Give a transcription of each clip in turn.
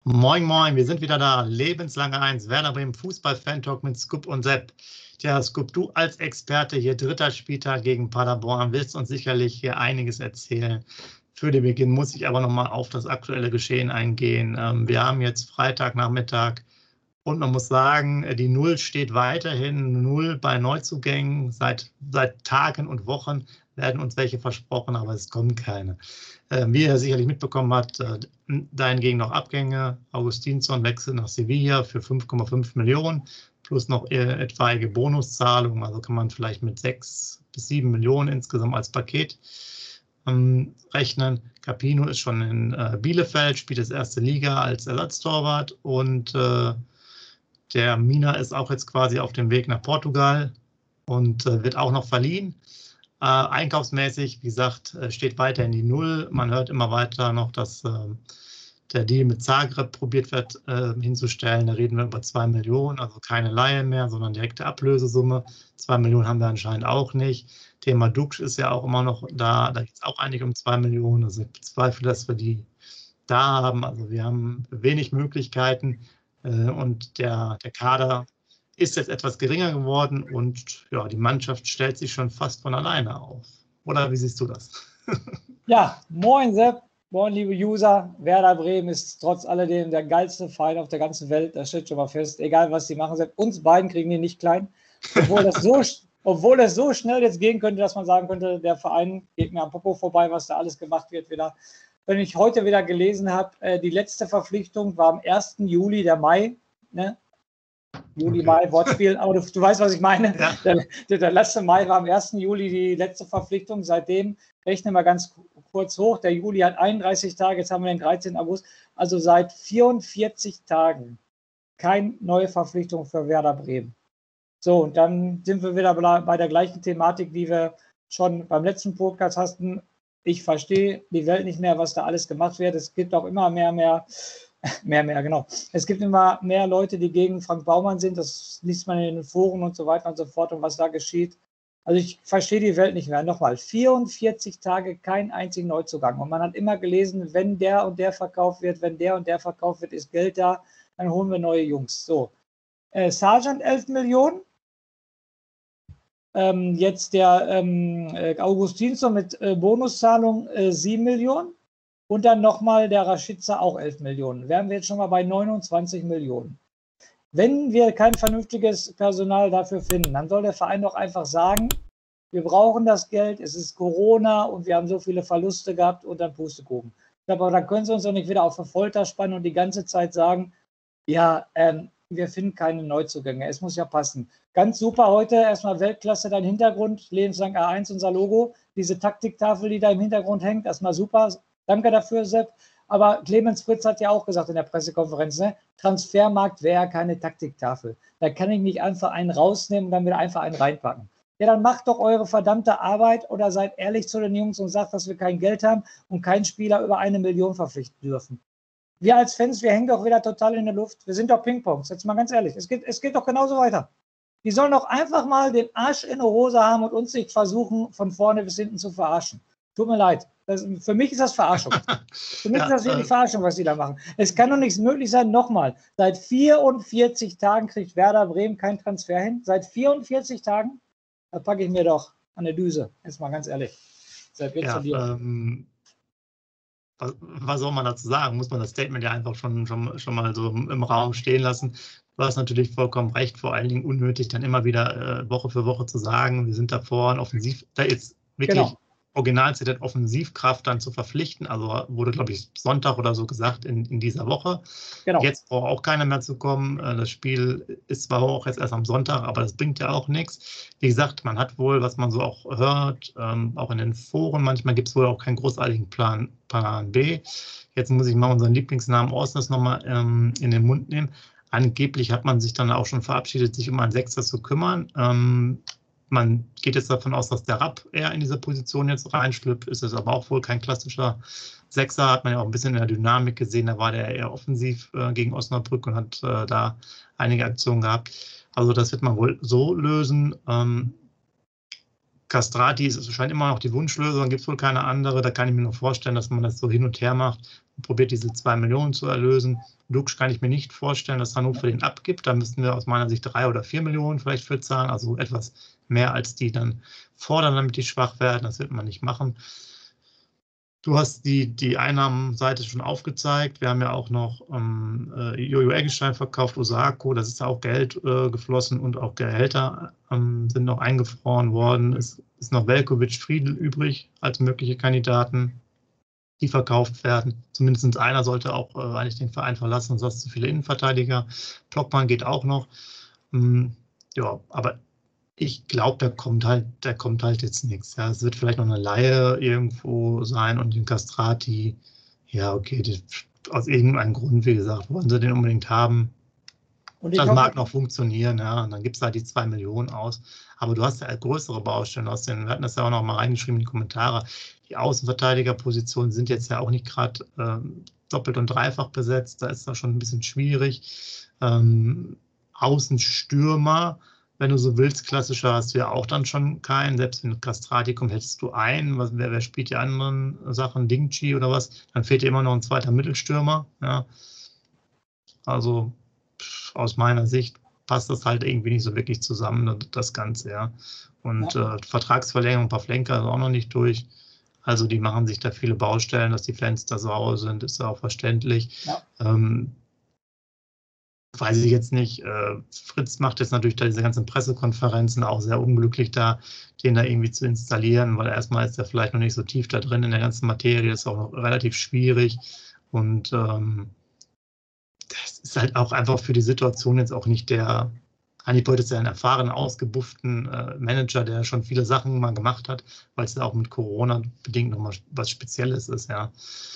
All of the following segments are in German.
Moin, moin, wir sind wieder da. Lebenslange 1, Werder Bremen Fußball-Fan-Talk mit Scoop und Sepp. Tja, Scoop, du als Experte hier, dritter Spieltag gegen Paderborn, willst uns sicherlich hier einiges erzählen. Für den Beginn muss ich aber nochmal auf das aktuelle Geschehen eingehen. Wir haben jetzt Freitagnachmittag und man muss sagen, die Null steht weiterhin. Null bei Neuzugängen. Seit Tagen und Wochen werden uns welche versprochen, aber es kommen keine. Wie ihr sicherlich mitbekommen habt, dahingegen noch Abgänge. Augustinsson wechselt nach Sevilla für 5,5 Millionen plus noch etwaige Bonuszahlungen. Also kann man vielleicht mit 6 bis 7 Millionen insgesamt als Paket rechnen. Capino ist schon in Bielefeld, spielt das erste Liga als Ersatztorwart und der Mina ist auch jetzt quasi auf dem Weg nach Portugal und wird auch noch verliehen. Einkaufsmäßig, wie gesagt, steht weiter in die Null. Man hört immer weiter noch, dass der Deal mit Zagreb probiert wird hinzustellen. Da reden wir über 2 Millionen, also keine Leihe mehr, sondern direkte Ablösesumme. 2 Millionen haben wir anscheinend auch nicht. Thema Dux ist ja auch immer noch da. Da geht es auch eigentlich um 2 Millionen. Also ich bezweifle, dass wir die da haben. Also wir haben wenig Möglichkeiten und der Kader ist jetzt etwas geringer geworden und ja, die Mannschaft stellt sich schon fast von alleine auf. Oder wie siehst du das? Ja, moin Sepp, moin liebe User. Werder Bremen ist trotz alledem der geilste Verein auf der ganzen Welt. Das steht schon mal fest. Egal, was die machen, Sepp, uns beiden kriegen die nicht klein. Obwohl das so schnell jetzt gehen könnte, dass man sagen könnte, der Verein geht mir am Popo vorbei, was da alles gemacht wird wieder. Wenn ich heute wieder gelesen habe, die letzte Verpflichtung war am 1. Juli, der Mai, ne? Juli, okay. Mai, Wortspiel, aber du weißt, was ich meine. Ja. Der letzte Mai war am 1. Juli die letzte Verpflichtung. Seitdem rechnen wir ganz kurz hoch. Der Juli hat 31 Tage, jetzt haben wir den 13. August. Also seit 44 Tagen keine neue Verpflichtung für Werder Bremen. So, und dann sind wir wieder bei der gleichen Thematik, die wir schon beim letzten Podcast hatten. Ich verstehe die Welt nicht mehr, was da alles gemacht wird. Es gibt auch immer mehr, genau. Es gibt immer mehr Leute, die gegen Frank Baumann sind. Das liest man in den Foren und so weiter und so fort und was da geschieht. Also ich verstehe die Welt nicht mehr. Nochmal, 44 Tage kein einzigen Neuzugang. Und man hat immer gelesen, wenn der und der verkauft wird, wenn der und der verkauft wird, ist Geld da, dann holen wir neue Jungs. So, Sargent 11 Millionen. Jetzt der Augustinsson mit Bonuszahlung 7 Millionen. Und dann nochmal der Rashica auch 11 Millionen. Wären wir jetzt schon mal bei 29 Millionen. Wenn wir kein vernünftiges Personal dafür finden, dann soll der Verein doch einfach sagen, wir brauchen das Geld, es ist Corona und wir haben so viele Verluste gehabt und dann Pustekuchen. Aber dann können sie uns doch nicht wieder auf die Folter spannen und die ganze Zeit sagen, ja, wir finden keine Neuzugänge, es muss ja passen. Ganz super heute, erstmal Weltklasse, dein Hintergrund, lebenslang A1, unser Logo, diese Taktiktafel, die da im Hintergrund hängt, erstmal super. Danke dafür, Sepp. Aber Clemens Fritz hat ja auch gesagt in der Pressekonferenz, ne? Transfermarkt wäre keine Taktiktafel. Da kann ich nicht einfach einen rausnehmen und dann wieder einfach einen reinpacken. Ja, dann macht doch eure verdammte Arbeit oder seid ehrlich zu den Jungs und sagt, dass wir kein Geld haben und keinen Spieler über 1 Million verpflichten dürfen. Wir als Fans, wir hängen doch wieder total in der Luft. Wir sind doch Ping-Pongs, jetzt mal ganz ehrlich. Es geht doch genauso weiter. Die sollen doch einfach mal den Arsch in der Hose haben und uns nicht versuchen, von vorne bis hinten zu verarschen. Tut mir leid. Für mich ist das Verarschung. Für mich ist das wirklich Verarschung, was die da machen. Es kann doch nichts möglich sein. Nochmal, seit 44 Tagen kriegt Werder Bremen keinen Transfer hin. Seit 44 Tagen, da packe ich mir doch an der Düse. Jetzt mal ganz ehrlich. Was soll man dazu sagen? Muss man das Statement ja einfach schon mal so im Raum stehen lassen. Du hast natürlich vollkommen recht, vor allen Dingen unnötig, dann immer wieder Woche für Woche zu sagen, wir sind da vorne offensiv, da ist wirklich genau. Original-CZ Offensivkraft dann zu verpflichten. Also wurde, glaube ich, Sonntag oder so gesagt in dieser Woche. Genau. Jetzt braucht auch keiner mehr zu kommen. Das Spiel ist zwar auch jetzt erst am Sonntag, aber das bringt ja auch nichts. Wie gesagt, man hat wohl, was man so auch hört, auch in den Foren, manchmal gibt es wohl auch keinen großartigen Plan B. Jetzt muss ich mal unseren Lieblingsnamen Osnes nochmal in den Mund nehmen. Angeblich hat man sich dann auch schon verabschiedet, sich um einen Sechser zu kümmern. Man geht jetzt davon aus, dass der Rapp eher in diese Position jetzt reinschlüpft. Ist es aber auch wohl kein klassischer Sechser. Hat man ja auch ein bisschen in der Dynamik gesehen. Da war der eher offensiv gegen Osnabrück und hat da einige Aktionen gehabt. Also das wird man wohl so lösen. Castrati scheint immer noch die Wunschlösung, gibt es wohl keine andere. Da kann ich mir nur vorstellen, dass man das so hin und her macht. probiert diese 2 Millionen zu erlösen. Duxch kann ich mir nicht vorstellen, dass Hannover den abgibt. Da müssten wir aus meiner Sicht 3 oder 4 Millionen vielleicht für zahlen, also etwas mehr als die dann fordern, damit die schwach werden. Das wird man nicht machen. Du hast die Einnahmenseite schon aufgezeigt. Wir haben ja auch noch Jojo Eggestein verkauft, Osako, das ist ja auch Geld geflossen und auch Gehälter sind noch eingefroren worden. Es ist noch Veljković, Friedl übrig als mögliche Kandidaten, die verkauft werden. Zumindest einer sollte auch eigentlich den Verein verlassen, sonst hast du viele Innenverteidiger. Plockmann geht auch noch. Ja, aber ich glaube, da kommt halt jetzt nichts. Ja. Es wird vielleicht noch eine Leihe irgendwo sein und den Castrati, ja, okay, aus irgendeinem Grund, wie gesagt, wollen sie den unbedingt haben. Und das mag noch funktionieren, ja. Und dann gibt es halt die 2 Millionen aus. Aber du hast ja größere Baustellen aus wir hatten das ja auch noch mal reingeschrieben in die Kommentare. Die Außenverteidigerpositionen sind jetzt ja auch nicht gerade doppelt und dreifach besetzt. Da ist das schon ein bisschen schwierig. Außenstürmer, wenn du so willst, klassischer hast du ja auch dann schon keinen. Selbst wenn Castrati kommt, hättest du einen. Wer spielt die anderen Sachen? Dingchi oder was? Dann fehlt dir immer noch ein zweiter Mittelstürmer. Ja. Also aus meiner Sicht passt das halt irgendwie nicht so wirklich zusammen, das Ganze. Ja. Und Vertragsverlängerung, ein paar Flenker ist auch noch nicht durch. Also die machen sich da viele Baustellen, dass die Fans da sauer sind, ist ja auch verständlich. Ja. Weiß ich jetzt nicht. Fritz macht jetzt natürlich da diese ganzen Pressekonferenzen auch sehr unglücklich da, den da irgendwie zu installieren, weil erstmal ist er vielleicht noch nicht so tief da drin in der ganzen Materie, das ist auch noch relativ schwierig und das ist halt auch einfach für die Situation jetzt auch nicht der. Hannipold ist ja ein erfahrener, ausgebufften Manager, der schon viele Sachen mal gemacht hat, weil es ja auch mit Corona bedingt nochmal was Spezielles ist, ja.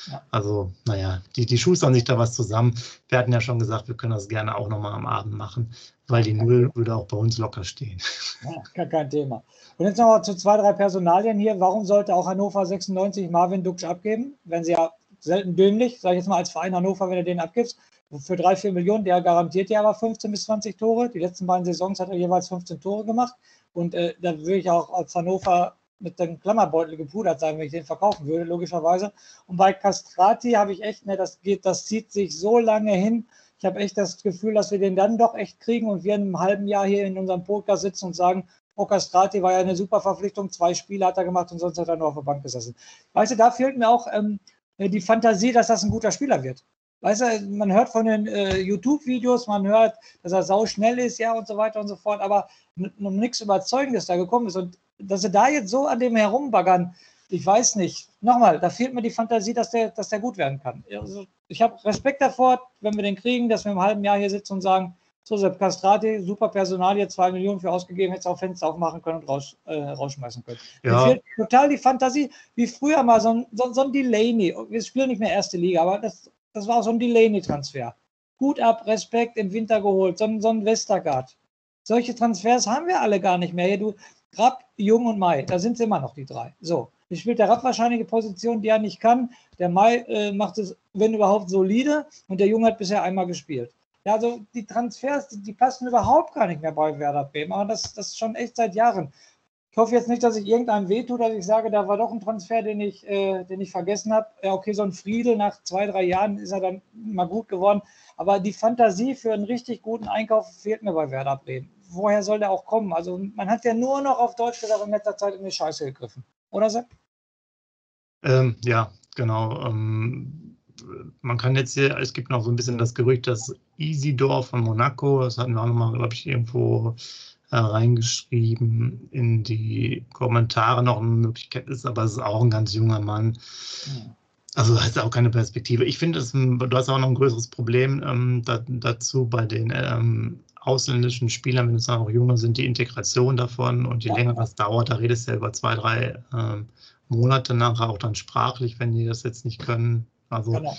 Also, naja, die schustern sich da was zusammen. Wir hatten ja schon gesagt, wir können das gerne auch nochmal am Abend machen, weil die Null würde auch bei uns locker stehen. Ja, gar kein Thema. Und jetzt nochmal zu 2, 3 Personalien hier. Warum sollte auch Hannover 96 Marvin Duxch abgeben? Wenn sie ja selten dümmlich, sage ich jetzt mal als Verein Hannover, wenn du den abgibst, für 3, 4 Millionen, der garantiert ja aber 15 bis 20 Tore. Die letzten beiden Saisons hat er jeweils 15 Tore gemacht. Und da würde ich auch als Hannover mit dem Klammerbeutel gepudert sein, wenn ich den verkaufen würde, logischerweise. Und bei Castrati habe ich echt, das zieht sich so lange hin. Ich habe echt das Gefühl, dass wir den dann doch echt kriegen und wir in einem halben Jahr hier in unserem Podcast sitzen und sagen, Castrati war ja eine super Verpflichtung, 2 Spiele hat er gemacht und sonst hat er nur auf der Bank gesessen. Weißt du, da fehlt mir auch die Fantasie, dass das ein guter Spieler wird. Weißt du, man hört von den YouTube-Videos, man hört, dass er sau schnell ist, ja, und so weiter und so fort, aber noch nichts Überzeugendes da gekommen ist. Und dass sie da jetzt so an dem herumbaggern, ich weiß nicht. Nochmal, da fehlt mir die Fantasie, dass der gut werden kann. Also, ich habe Respekt davor, wenn wir den kriegen, dass wir im halben Jahr hier sitzen und sagen, so, Sepp Castrati, super Personal, jetzt 2 Millionen für ausgegeben, hätte es auch Fenster aufmachen können und rausschmeißen können. Ja. Mir fehlt total die Fantasie, wie früher mal so ein Delaney. Wir spielen nicht mehr erste Liga, aber das war so ein Delaney-Transfer. Gut ab, Respekt, im Winter geholt, so ein Westergaard. Solche Transfers haben wir alle gar nicht mehr. Hier, du, Rapp, Jung und Mai, da sind es immer noch die 3. So, jetzt spielt der Rapp wahrscheinlich eine Position, die er nicht kann. Der Mai macht es, wenn überhaupt, solide und der Jung hat bisher einmal gespielt. Ja, also die Transfers, die passen überhaupt gar nicht mehr bei Werder Bremen, aber das schon echt seit Jahren. Ich hoffe jetzt nicht, dass ich irgendeinem wehtue, dass ich sage, da war doch ein Transfer, den ich vergessen habe. Ja, okay, so ein Friedel nach 2, 3 Jahren ist er dann mal gut geworden. Aber die Fantasie für einen richtig guten Einkauf fehlt mir bei Werder Bremen. Woher soll der auch kommen? Also man hat ja nur noch auf Deutsch gesagt in letzter Zeit in die Scheiße gegriffen. Oder Sepp? Ja, genau. Man kann jetzt hier, es gibt noch so ein bisschen das Gerücht, dass Isidor von Monaco, das hatten wir auch nochmal, glaube ich, irgendwo reingeschrieben in die Kommentare, noch eine Möglichkeit ist, aber es ist auch ein ganz junger Mann. Also hat auch keine Perspektive. Ich finde, du hast auch noch ein größeres Problem dazu bei den ausländischen Spielern, wenn es auch junge sind, die Integration davon und je länger das dauert, da redest du ja über 2, 3 Monate nachher, auch dann sprachlich, wenn die das jetzt nicht können. Also, genau.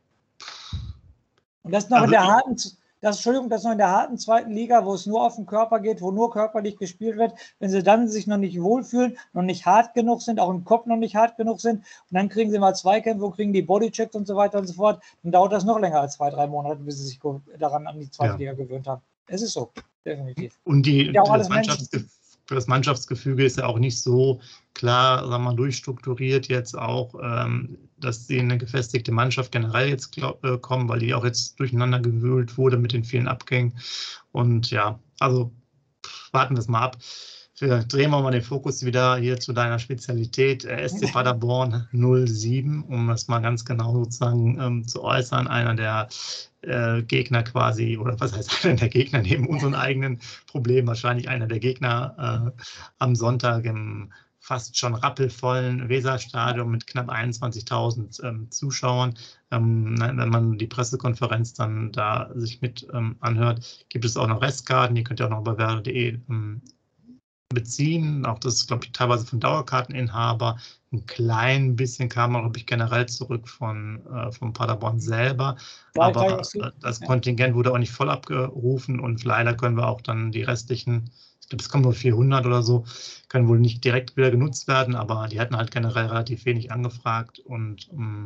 Und das noch in der harten, das noch in der harten 2. Liga, wo es nur auf den Körper geht, wo nur körperlich gespielt wird, wenn sie dann sich noch nicht wohlfühlen, noch nicht hart genug sind, auch im Kopf noch nicht hart genug sind und dann kriegen sie mal Zweikämpfe, kriegen die Bodychecks und so weiter und so fort, dann dauert das noch länger als 2, 3 Monate, bis sie sich daran an die 2. Liga gewöhnt haben. Es ist so, definitiv. Und das Mannschaftsgefüge ist ja auch nicht so klar, sagen wir mal, durchstrukturiert jetzt auch, dass sie eine gefestigte Mannschaft generell jetzt kommen, weil die auch jetzt durcheinander gewühlt wurde mit den vielen Abgängen. Und ja, also warten wir es mal ab. Drehen wir mal den Fokus wieder hier zu deiner Spezialität, SC Paderborn 07, um das mal ganz genau sozusagen zu äußern. Einer der Gegner quasi, oder was heißt einer der Gegner neben unseren eigenen Problemen, wahrscheinlich einer der Gegner am Sonntag im fast schon rappelvollen Weserstadion mit knapp 21.000 Zuschauern. Wenn man die Pressekonferenz dann da sich mit anhört, gibt es auch noch Restkarten. Die könnt ihr auch noch bei werder.de beziehen. Auch das ist, glaube ich, teilweise von Dauerkarteninhaber. Ein klein bisschen kam auch, glaube ich, generell zurück von Paderborn selber. Aber das Kontingent wurde auch nicht voll abgerufen und leider können wir auch dann die restlichen, ich glaube, es kommen nur 400 oder so, können wohl nicht direkt wieder genutzt werden, aber die hatten halt generell relativ wenig angefragt und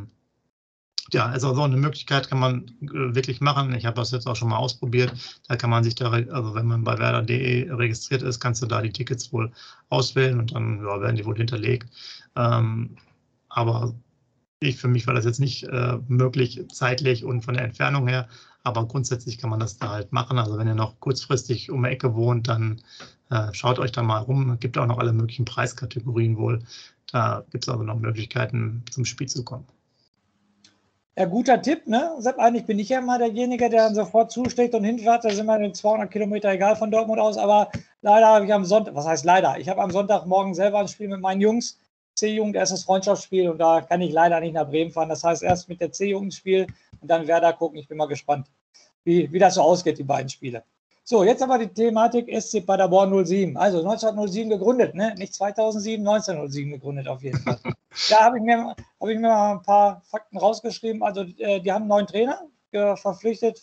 ja, also so eine Möglichkeit kann man wirklich machen. Ich habe das jetzt auch schon mal ausprobiert. Da kann man sich da, also wenn man bei werder.de registriert ist, kannst du da die Tickets wohl auswählen und dann werden die wohl hinterlegt. Aber für mich war das jetzt nicht möglich zeitlich und von der Entfernung her. Aber grundsätzlich kann man das da halt machen. Also wenn ihr noch kurzfristig um die Ecke wohnt, dann schaut euch da mal rum. Es gibt auch noch alle möglichen Preiskategorien wohl. Da gibt es also noch Möglichkeiten, zum Spiel zu kommen. Ja, guter Tipp, ne? Sepp, eigentlich bin ich ja immer derjenige, der dann sofort zuschlägt und hinfährt. Da sind wir 200 Kilometer egal von Dortmund aus. Aber leider habe ich am Sonntag, was heißt leider? Ich habe am Sonntagmorgen selber ein Spiel mit meinen Jungs, C-Jugend, erstes Freundschaftsspiel und da kann ich leider nicht nach Bremen fahren. Das heißt, erst mit der C-Jugend Spiel und dann Werder gucken. Ich bin mal gespannt, wie das so ausgeht, die beiden Spiele. So, jetzt aber die Thematik SC Paderborn 07. Also 1907 gegründet, ne? Nicht 2007, 1907 gegründet auf jeden Fall. Da habe ich mir mal ein paar Fakten rausgeschrieben. Also die haben einen neuen Trainer verpflichtet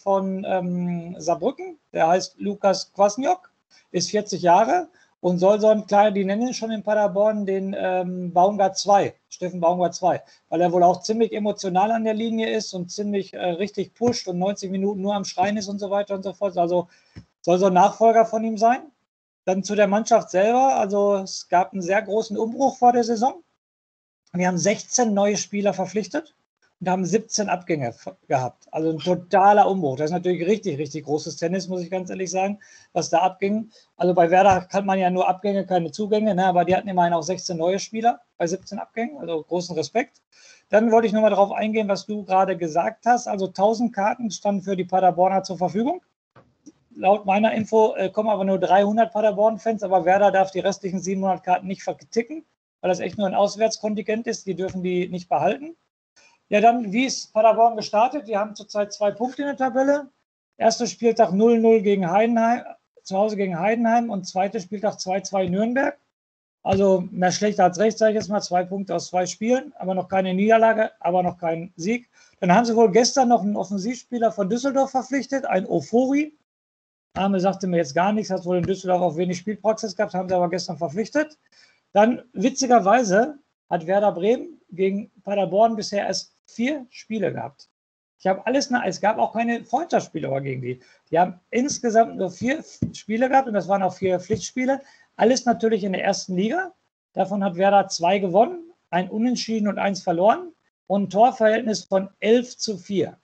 von Saarbrücken. Der heißt Lukas Kwasniok, ist 40 Jahre und soll so ein kleiner, die nennen ihn schon in Paderborn den Baumgart 2, Steffen Baumgart 2, weil er wohl auch ziemlich emotional an der Linie ist und ziemlich richtig pusht und 90 Minuten nur am Schreien ist und so weiter und so fort. Also soll so ein Nachfolger von ihm sein. Dann zu der Mannschaft selber. Also es gab einen sehr großen Umbruch vor der Saison. Wir haben 16 neue Spieler verpflichtet und haben 17 Abgänge gehabt. Also ein totaler Umbruch. Das ist natürlich richtig, richtig großes Tennis, muss ich ganz ehrlich sagen, was da abging. Also bei Werder kann man ja nur Abgänge, keine Zugänge, ne? Aber die hatten immerhin auch 16 neue Spieler bei 17 Abgängen. Also großen Respekt. Dann wollte ich nochmal darauf eingehen, was du gerade gesagt hast. Also 1000 Karten standen für die Paderborner zur Verfügung. Laut meiner Info kommen aber nur 300 Paderborn-Fans, aber Werder darf die restlichen 700 Karten nicht verticken, weil das echt nur ein Auswärtskontingent ist. Die dürfen die nicht behalten. Ja, dann, wie ist Paderborn gestartet? Die haben zurzeit 2 Punkte in der Tabelle. Erster Spieltag 0-0 gegen Heidenheim, zu Hause gegen Heidenheim und zweiter Spieltag 2-2 Nürnberg. Also mehr schlechter als recht, sage ich jetzt mal. 2 Punkte aus 2 Spielen, aber noch keine Niederlage, aber noch kein Sieg. Dann haben sie wohl gestern noch einen Offensivspieler von Düsseldorf verpflichtet, ein Ofori. Name sagte mir jetzt gar nichts, hat wohl in Düsseldorf auch wenig Spielpraxis gehabt, haben sie aber gestern verpflichtet. Dann, witzigerweise, hat Werder Bremen gegen Paderborn bisher erst 4 Spiele gehabt. Ich habe es gab auch keine Freundschaftsspiele gegen die. Die haben insgesamt nur 4 Spiele gehabt und das waren auch 4 Pflichtspiele. Alles natürlich in der ersten Liga. Davon hat Werder 2 gewonnen, 1 Unentschieden und 1 verloren und ein Torverhältnis von 11:4.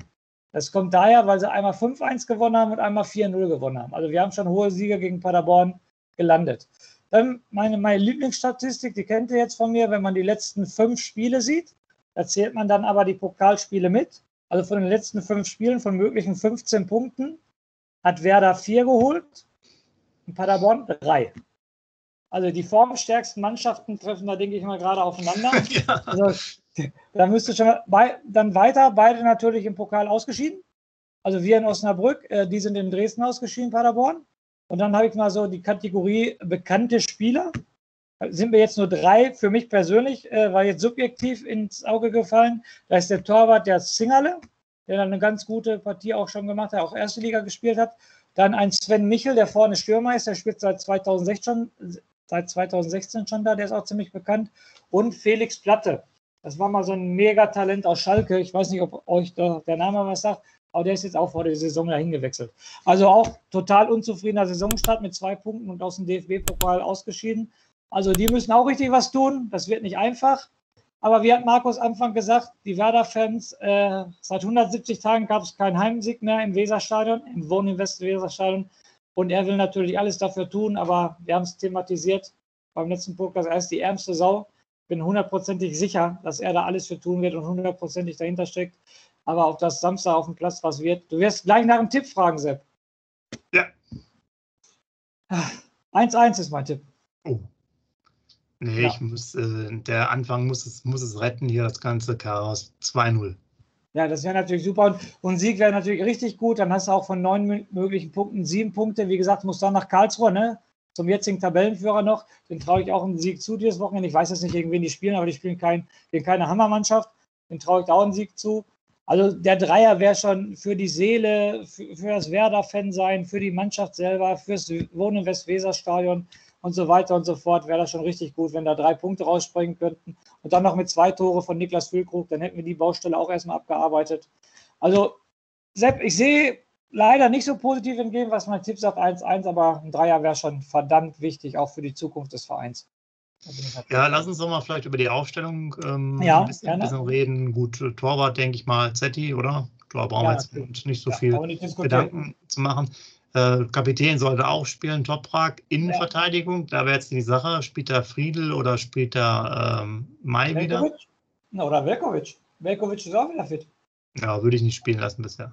Das kommt daher, weil sie einmal 5-1 gewonnen haben und einmal 4-0 gewonnen haben. Also wir haben schon hohe Siege gegen Paderborn gelandet. Dann meine Lieblingsstatistik, die kennt ihr jetzt von mir, wenn man die letzten 5 Spiele sieht. Da zählt man dann aber die Pokalspiele mit. Also von den letzten 5 Spielen, von möglichen 15 Punkten, hat Werder 4 geholt und Paderborn 3. Also die formstärksten Mannschaften treffen da, denke ich mal, gerade aufeinander. Ja. Also da müsste schon dann weiter, beide natürlich im Pokal ausgeschieden. Also wir in Osnabrück, die sind in Dresden ausgeschieden, Paderborn. Und dann habe ich mal so die Kategorie bekannte Spieler. Da sind mir jetzt nur 3 für mich persönlich, war jetzt subjektiv ins Auge gefallen. Da ist der Torwart der Zingerle, der dann eine ganz gute Partie auch schon gemacht hat, auch erste Liga gespielt hat. Dann ein Sven Michel, der vorne Stürmer ist, der spielt seit 2016 schon da, der ist auch ziemlich bekannt. Und Felix Platte. Das war mal so ein Megatalent aus Schalke. Ich weiß nicht, ob euch der Name was sagt. aber der ist jetzt auch vor der Saison dahin gewechselt. Also auch total unzufriedener Saisonstart mit 2 Punkten und aus dem DFB-Pokal ausgeschieden. Also die müssen auch richtig was tun. Das wird nicht einfach. Aber wie hat Markus Anfang gesagt, die Werder-Fans, seit 170 Tagen gab es keinen Heimsieg mehr im Weserstadion, im Wohninvest-Weserstadion. Und er will natürlich alles dafür tun, aber wir haben es thematisiert beim letzten Podcast, er ist die ärmste Sau. Bin hundertprozentig sicher, dass er da alles für tun wird und hundertprozentig dahinter steckt. Aber ob das Samstag auf dem Platz was wird, du wirst gleich nach einem Tipp fragen, Sepp. Ja. 1-1 ist mein Tipp. Oh. Nee, ja. Der Anfang muss es retten, hier das ganze Chaos. 2-0. Ja, das wäre natürlich super. Und Sieg wäre natürlich richtig gut. Dann hast du auch von 9 möglichen Punkten 7 Punkte. Wie gesagt, muss dann nach Karlsruhe, ne? Zum jetzigen Tabellenführer noch. Den traue ich auch einen Sieg zu dieses Wochenende. Ich weiß jetzt nicht, gegen wen die spielen, aber die spielen gegen keine Hammermannschaft. Den traue ich da auch einen Sieg zu. Also der Dreier wäre schon für die Seele, für das Werder-Fan-Sein, für die Mannschaft selber, fürs Wohnen im Westweserstadion und so weiter und so fort, wäre das schon richtig gut, wenn da 3 Punkte rausspringen könnten. Und dann noch mit 2 Tore von Niklas Füllkrug, dann hätten wir die Baustelle auch erstmal abgearbeitet. Also, Sepp, ich sehe leider nicht so positiv entgegen, was mein Tipp sagt, 1-1, aber ein Dreier wäre schon verdammt wichtig, auch für die Zukunft des Vereins. Ja, lass uns doch mal vielleicht über die Aufstellung ein bisschen reden. Gut, Torwart, denke ich mal, Zetti, oder? Da brauchen wir jetzt nicht so viel Gedanken zu machen. Kapitän sollte auch spielen, Toprak. Innenverteidigung, da wäre jetzt die Sache, spielt da Friedl oder spielt da Mai wieder? Oder Velkovic. Velkovic ist auch wieder fit. Ja, würde ich nicht spielen lassen bisher.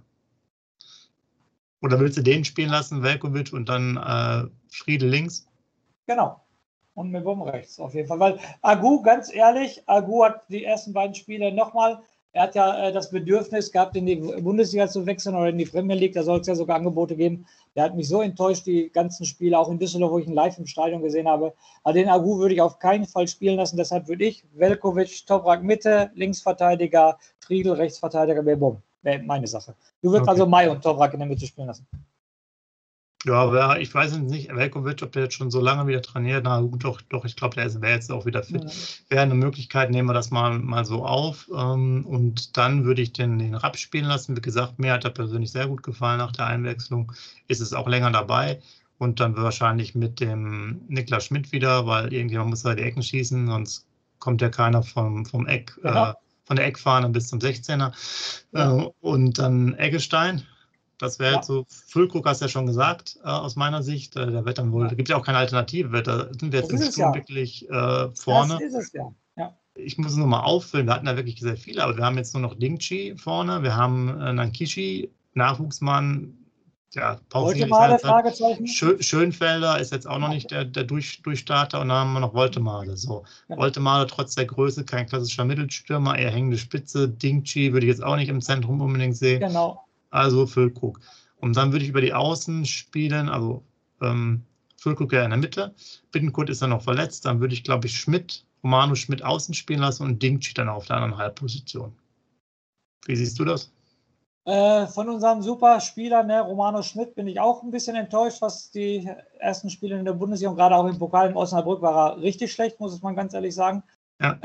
Oder willst du den spielen lassen, Velkovic, und dann Friedl links? Genau. Und mit Bumm rechts auf jeden Fall. Weil Agu, ganz ehrlich, Agu hat die ersten beiden Spiele nochmal, er hat ja das Bedürfnis gehabt, in die Bundesliga zu wechseln oder in die Premier League, da soll es ja sogar Angebote geben. Der hat mich so enttäuscht, die ganzen Spiele, auch in Düsseldorf, wo ich ihn live im Stadion gesehen habe. Aber den Agu würde ich auf keinen Fall spielen lassen, deshalb würde ich Velkovic, Toprak Mitte, Linksverteidiger, Friedl, Rechtsverteidiger, Bumm. Wäre meine Sache. Du würdest also Mai und Toprak in der Mitte spielen lassen. Ja, aber ich weiß nicht, Velkovic, ob der jetzt schon so lange wieder trainiert. Na gut, doch, ich glaube, der wäre jetzt auch wieder fit. Wäre eine Möglichkeit, nehmen wir das mal so auf. Und dann würde ich den Rapp spielen lassen. Wie gesagt, mir hat er persönlich sehr gut gefallen nach der Einwechslung. Ist es auch länger dabei. Und dann wahrscheinlich mit dem Niklas Schmidt wieder, weil irgendjemand muss da die Ecken schießen, sonst kommt ja keiner vom Eck, von der Eckfahne bis zum 16er. Und dann Eggestein. Das wäre jetzt so, Füllkrug hast du ja schon gesagt, aus meiner Sicht. Da wird dann wohl, da gibt es ja auch keine Alternative. Da sind wir jetzt im Sturm wirklich vorne. Das ist es ja. Ich muss es nochmal auffüllen. Wir hatten da wirklich sehr viele, aber wir haben jetzt nur noch Dingchi vorne. Wir haben Nankishi, Nachwuchsmann. Ja, Fragezeichen. Schönfelder ist jetzt auch noch nicht der Durchstarter, und dann haben wir noch Woltemade. So. Woltemade trotz der Größe, kein klassischer Mittelstürmer, eher hängende Spitze. Dingchi würde ich jetzt auch nicht im Zentrum unbedingt sehen. Genau. Also Füllkrug. Und dann würde ich über die Außen spielen, also Füllkrug ja in der Mitte. Bittencourt ist dann noch verletzt, dann würde ich, glaube ich, Romano Schmidt außen spielen lassen und Dingchi dann auf der anderen Halbposition. Wie siehst du das? Von unserem Superspieler, ne, Romano Schmidt, bin ich auch ein bisschen enttäuscht, was die ersten Spiele in der Bundesliga und gerade auch im Pokal in Osnabrück war er richtig schlecht, muss man ganz ehrlich sagen. Ja.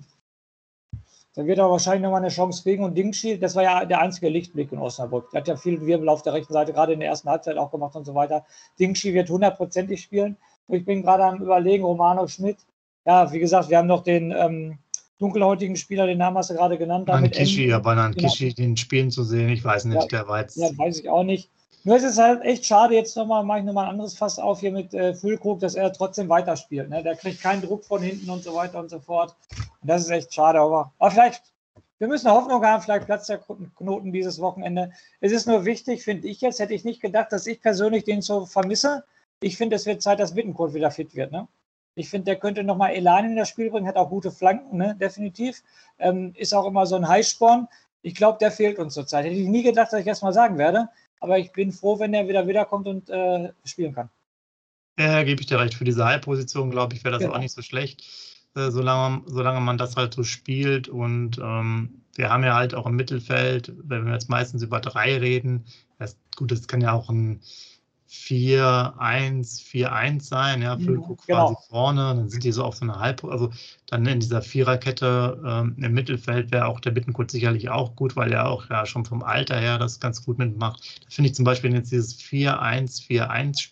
Da wird er wahrscheinlich nochmal eine Chance kriegen. Und Dingshi, das war ja der einzige Lichtblick in Osnabrück. Der hat ja viel Wirbel auf der rechten Seite, gerade in der ersten Halbzeit auch gemacht und so weiter. Dingshi wird 100%ig spielen. Und ich bin gerade am Überlegen, Romano Schmidt. Ja, wie gesagt, wir haben noch den dunkelhäutigen Spieler, den Namen hast du gerade genannt. Nankishi, aber Nankishi den Spielen zu sehen, ich weiß nicht, der war jetzt... Ja, weiß ich auch nicht. Nur ist es halt echt schade, jetzt mache ich nochmal ein anderes Fass auf hier mit Füllkrug, dass er trotzdem weiterspielt. Ne? Der kriegt keinen Druck von hinten und so weiter und so fort. Und das ist echt schade, aber vielleicht, wir müssen Hoffnung haben, vielleicht platzt der Knoten dieses Wochenende. Es ist nur wichtig, finde ich jetzt, hätte ich nicht gedacht, dass ich persönlich den so vermisse. Ich finde, es wird Zeit, dass Bittencourt wieder fit wird. Ne? Ich finde, der könnte nochmal Elan in das Spiel bringen, hat auch gute Flanken, ne? Definitiv. Ist auch immer so ein Heißsporn. Ich glaube, der fehlt uns zurzeit. Hätte ich nie gedacht, dass ich das mal sagen werde. Aber ich bin froh, wenn er wiederkommt und spielen kann. Ja, gebe ich dir recht. Für diese Halbposition, glaube ich, wäre das auch nicht so schlecht, solange man das halt so spielt. Und wir haben ja halt auch im Mittelfeld, wenn wir jetzt meistens über 3 reden, das kann ja auch ein 4-1, 4-1 sein, ja, Füllkrug quasi vorne, dann sind die so auf so einer also dann in dieser Viererkette im Mittelfeld wäre auch der Bittencourt sicherlich auch gut, weil er auch ja schon vom Alter her das ganz gut mitmacht. Da finde ich zum Beispiel, wenn jetzt dieses 4-1, 4-1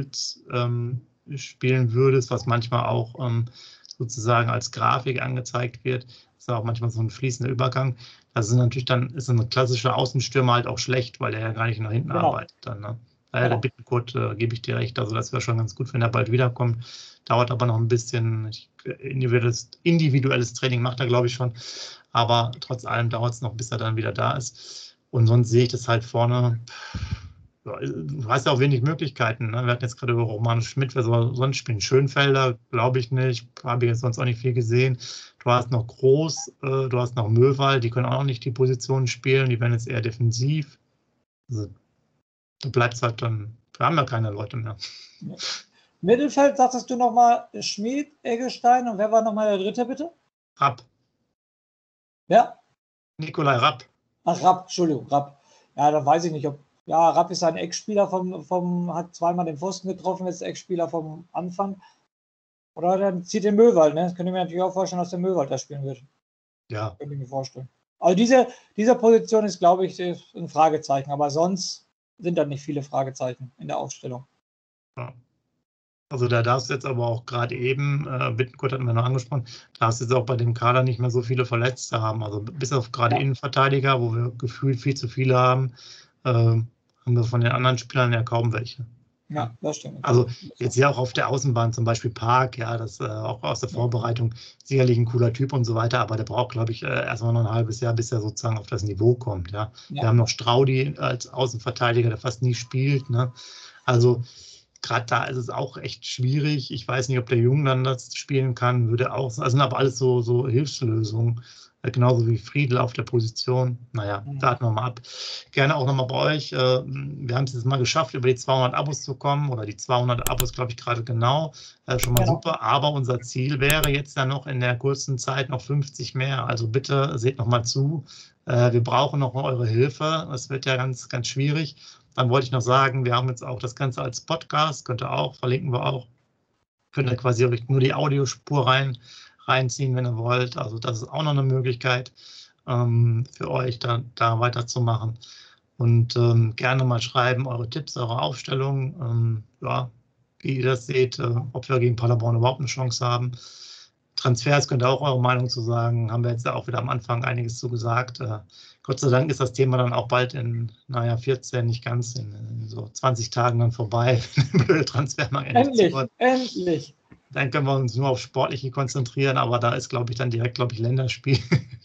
spielen würdest, was manchmal auch sozusagen als Grafik angezeigt wird, ist auch manchmal so ein fließender Übergang. Das ist natürlich dann, ist ein klassischer Außenstürmer halt auch schlecht, weil er ja gar nicht nach hinten arbeitet dann, ne? Der Bittencourt, gebe ich dir recht, also das wäre schon ganz gut, wenn er bald wiederkommt. Dauert aber noch ein bisschen. Individuelles Training macht er, glaube ich, schon. Aber trotz allem dauert es noch, bis er dann wieder da ist. Und sonst sehe ich das halt vorne. Ja, du hast ja auch wenig Möglichkeiten, ne? Wir hatten jetzt gerade über Romano Schmidt, wer soll sonst spielen? Schönfelder, glaube ich nicht. Habe ich jetzt sonst auch nicht viel gesehen. Du hast noch Groß, du hast noch Möwald, die können auch noch nicht die Positionen spielen. Die werden jetzt eher defensiv. Also, da bleibt es halt dann, wir haben ja keine Leute mehr. Mittelfeld, sagtest du nochmal Schmid, Eggestein und wer war nochmal der dritte, bitte? Rapp. Ja? Nikolai Rapp. Ach, Rapp, Entschuldigung, Rapp. Ja, da weiß ich nicht, ob. Ja, Rapp ist ein Ex-Spieler hat zweimal den Pfosten getroffen, ist Ex-Spieler vom Anfang. Oder dann zieht den Möwald, ne? Das könnte ich mir natürlich auch vorstellen, dass der Möwald da spielen wird. Ja. Könnte ich mir vorstellen. Also diese Position ist, glaube ich, ein Fragezeichen, aber sonst sind da nicht viele Fragezeichen in der Aufstellung. Ja. Also da darfst du jetzt aber auch gerade eben, Bittencourt hatten wir noch angesprochen, darfst du jetzt auch bei dem Kader nicht mehr so viele Verletzte haben. Also bis auf gerade Innenverteidiger, wo wir gefühlt viel zu viele haben, haben wir von den anderen Spielern ja kaum welche. Ja, das stimmt. Also jetzt ja auch auf der Außenbahn, zum Beispiel Park, ja, das auch aus der Vorbereitung sicherlich ein cooler Typ und so weiter, aber der braucht, glaube ich, erstmal noch ein halbes Jahr, bis er sozusagen auf das Niveau kommt. Ja. Wir haben noch Straudi als Außenverteidiger, der fast nie spielt. Ne? Also gerade da ist es auch echt schwierig. Ich weiß nicht, ob der Jung dann das spielen kann, würde auch, also sind aber alles so Hilfslösungen. Genauso wie Friedl auf der Position. Naja, warten wir mal ab. Gerne auch nochmal bei euch. Wir haben es jetzt mal geschafft, über die 200 Abos zu kommen. Oder die 200 Abos, glaube ich, gerade genau. Schon mal super. Aber unser Ziel wäre jetzt ja noch in der kurzen Zeit noch 50 mehr. Also bitte seht nochmal zu. Wir brauchen noch eure Hilfe. Das wird ja ganz, ganz schwierig. Dann wollte ich noch sagen, wir haben jetzt auch das Ganze als Podcast. Könnt ihr auch, verlinken wir auch. Könnt ihr quasi nur die Audiospur reinziehen, wenn ihr wollt. Also das ist auch noch eine Möglichkeit für euch, da weiterzumachen. Und gerne mal schreiben, eure Tipps, eure Aufstellungen, wie ihr das seht, ob wir gegen Paderborn überhaupt eine Chance haben. Transfers könnt ihr auch eure Meinung zu sagen. Haben wir jetzt auch wieder am Anfang einiges zu gesagt. Gott sei Dank ist das Thema dann auch bald in, 14, nicht ganz, in so 20 Tagen dann vorbei. Transfermarkt endlich. Dann können wir uns nur auf Sportliche konzentrieren, aber da ist, glaube ich, dann direkt, Länderspiel.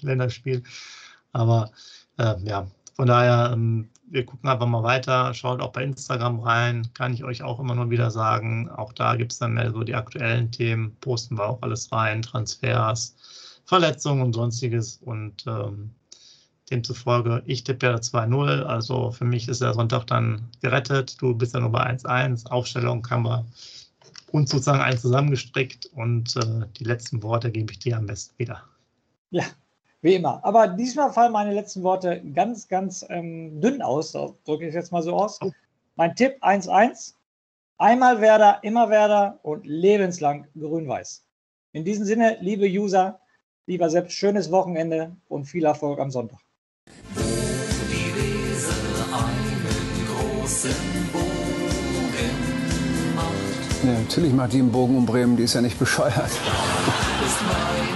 Aber von daher, wir gucken einfach mal weiter. Schaut auch bei Instagram rein, kann ich euch auch immer nur wieder sagen. Auch da gibt es dann mehr so die aktuellen Themen, posten wir auch alles rein, Transfers, Verletzungen und sonstiges. Und demzufolge, ich tippe ja 2-0, also für mich ist der Sonntag dann gerettet. Du bist ja nur bei 1-1, Aufstellung haben wir uns sozusagen einen zusammengestrickt und die letzten Worte gebe ich dir am besten wieder. Ja, wie immer. Aber diesmal fallen meine letzten Worte ganz, ganz dünn aus. Da drücke ich es jetzt mal so aus. Mein Tipp 1-1. Einmal Werder, immer Werder und lebenslang grün-weiß. In diesem Sinne, liebe User, lieber Sepp, schönes Wochenende und viel Erfolg am Sonntag. Wo die Weser einen großen Bogen macht. Ja, natürlich macht die einen Bogen um Bremen, die ist ja nicht bescheuert. Ist mein